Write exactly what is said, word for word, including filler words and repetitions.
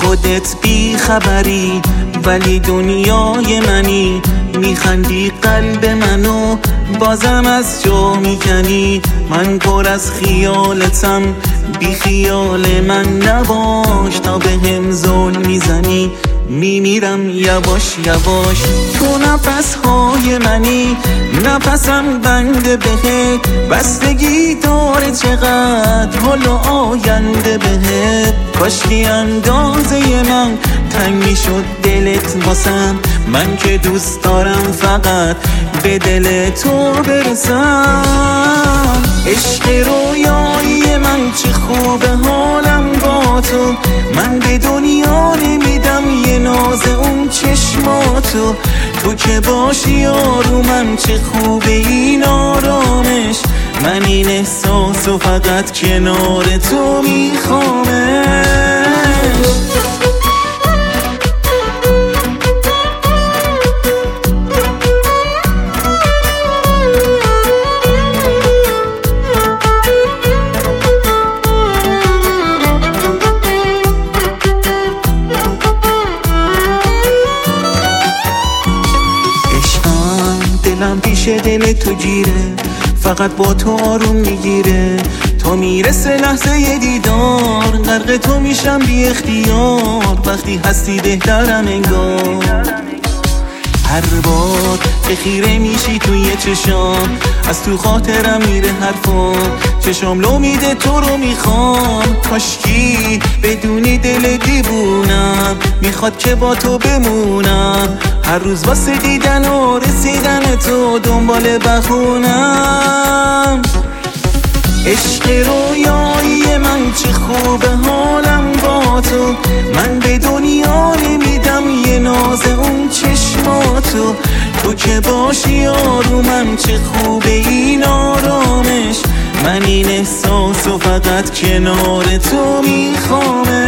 خودت بی خبری ولی دنیای منی، میخندی قلب منو بازم از جا میکنی. من پر از خیالتم بی خیال من نباش، تا به هم ظلم میزنی میمیرم یواش یواش. تو نفس های منی نفسم بنده بهت، بستگی داره چقدر حال آینده بهت. کاشکی اندازه من تنگ میشد دلت واسم، من که دوست دارم فقط به دل تو برسم. عشق رویایی من چه خوبه حالم با تو، من به دنیا نمیدم یه ناز اون چشماتو. تو که باشی آرومم چه خوبه این آرامش، من این احساسو فقط کنار تو میخوامش. دلم پیش دل تو گیره، فقط با تو آروم میگیره. تو میرسه لحظه دیدار، غرق تو میشم بی اختیار. وقتی هستی بهترم انگار، هر بار که خیره میشی توی چشام، از تو خاطرم میره حرفا. چشام لو میده تو رو میخوام، کاشکی بدونی دل دیوونم میخواد که با تو بمونم. هر روز واسه دیدن و رسیدن تو دنبال بخونم. عشق رویایی من چه خوبه حالم با تو، من به دنیا نمیدم یه ناز اون چشماتو. تو که باشی آرومم چه خوبه این آرامش، من این احساسو فقط کنار تو میخوامه.